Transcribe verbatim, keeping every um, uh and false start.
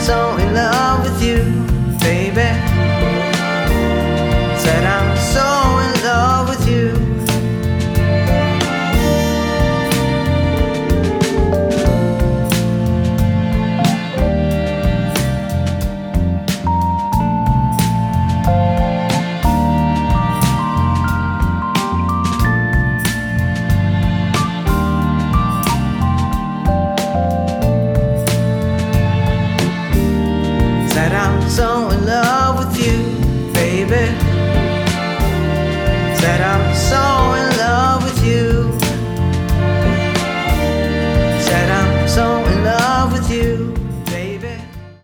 so in love with you, baby. Said I'm so in love with you. Said I'm so in love with you, baby. Said I'm so in